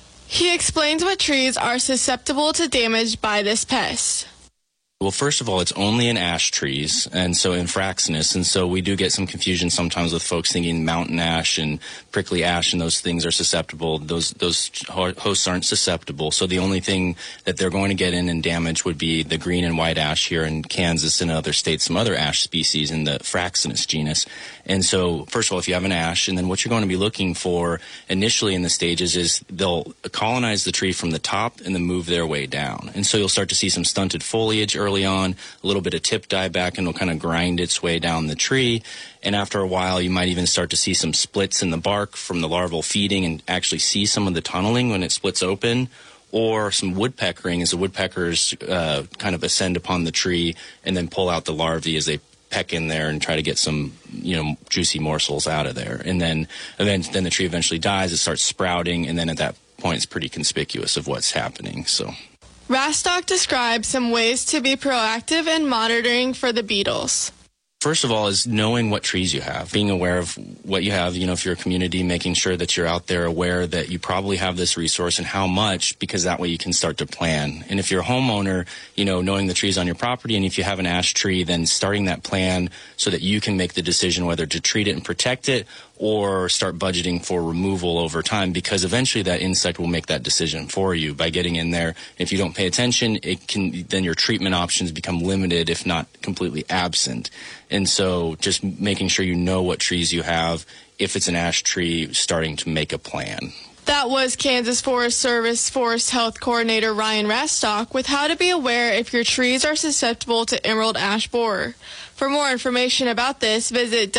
He explains what trees are susceptible to damage by this pest. Well, first of all, it's only in ash trees, and so in Fraxinus, and so we do get some confusion sometimes with folks thinking mountain ash and prickly ash and those things are susceptible. Those hosts aren't susceptible, so the only thing that they're going to get in and damage would be the green and white ash here in Kansas and other states, some other ash species in the Fraxinus genus. And so, first of all, if you have an ash, and then what you're going to be looking for initially in the stages is they'll colonize the tree from the top and then move their way down. And so you'll start to see some stunted foliage early on, a little bit of tip dieback, and it'll kind of grind its way down the tree. And after a while, you might even start to see some splits in the bark from the larval feeding and actually see some of the tunneling when it splits open. Or some woodpeckering as the woodpeckers kind of ascend upon the tree and then pull out the larvae as they peck in there and try to get some, juicy morsels out of there. And then the tree eventually dies, it starts sprouting, and then at that point it's pretty conspicuous of what's happening. So Rastock describes some ways to be proactive in monitoring for the beetles. First of all is knowing what trees you have, being aware of what you have, if you're a community, making sure that you're out there aware that you probably have this resource and how much, because that way you can start to plan. And if you're a homeowner, knowing the trees on your property, and if you have an ash tree, then starting that plan so that you can make the decision whether to treat it and protect it or start budgeting for removal over time, because eventually that insect will make that decision for you by getting in there. If you don't pay attention, then your treatment options become limited, if not completely absent. And so just making sure you know what trees you have, if it's an ash tree, starting to make a plan. That was Kansas Forest Service Forest Health Coordinator Ryan Rastock with how to be aware if your trees are susceptible to emerald ash borer. For more information about this, visit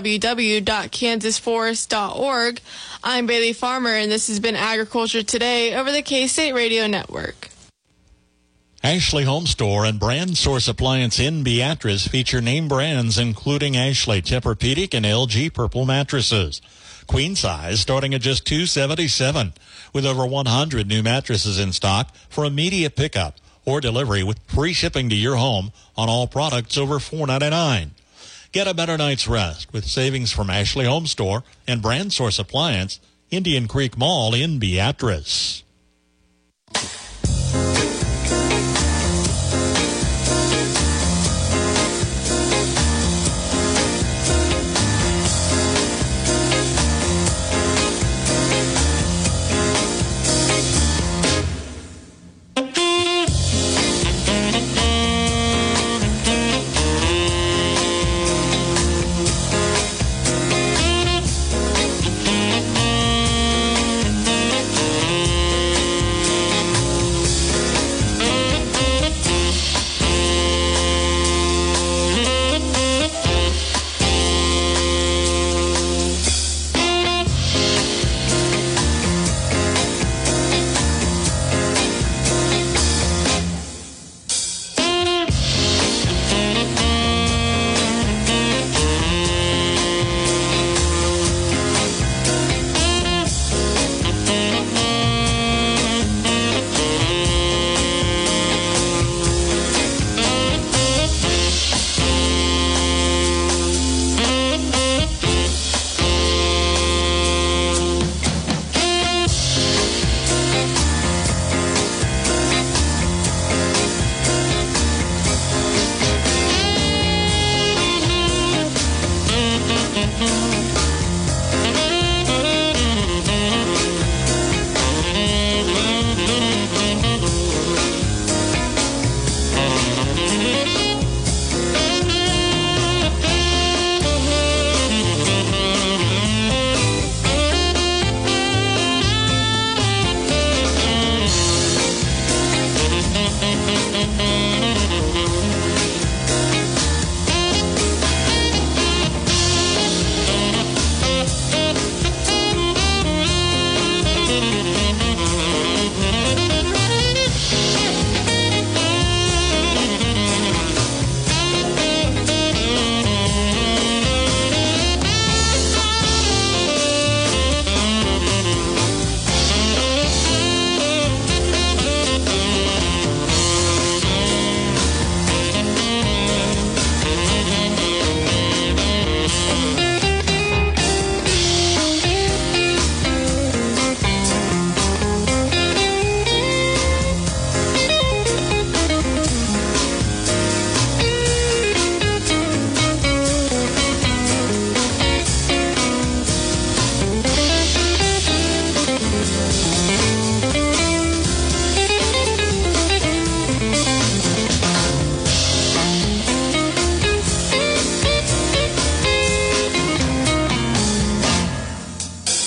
www.kansasforest.org. I'm Bailey Farmer, and this has been Agriculture Today over the K-State Radio Network. Ashley Home Store and Brand Source Appliance in Beatrice feature name brands including Ashley Tempur-Pedic and LG Purple mattresses. Queen size starting at just $277, with over 100 new mattresses in stock for immediate pickup or delivery with free shipping to your home on all products over $4.99. Get a better night's rest with savings from Ashley Home Store and Brand Source Appliance, Indian Creek Mall in Beatrice.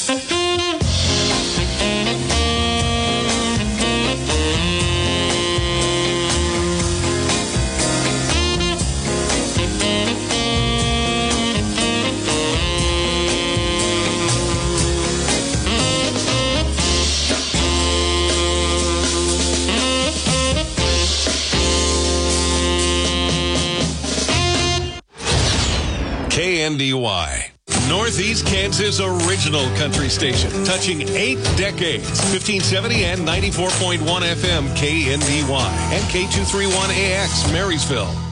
KNDY, Northeast Kansas original country station, touching 8 decades. 1570 and 94.1 FM KNDY and K231AX Marysville.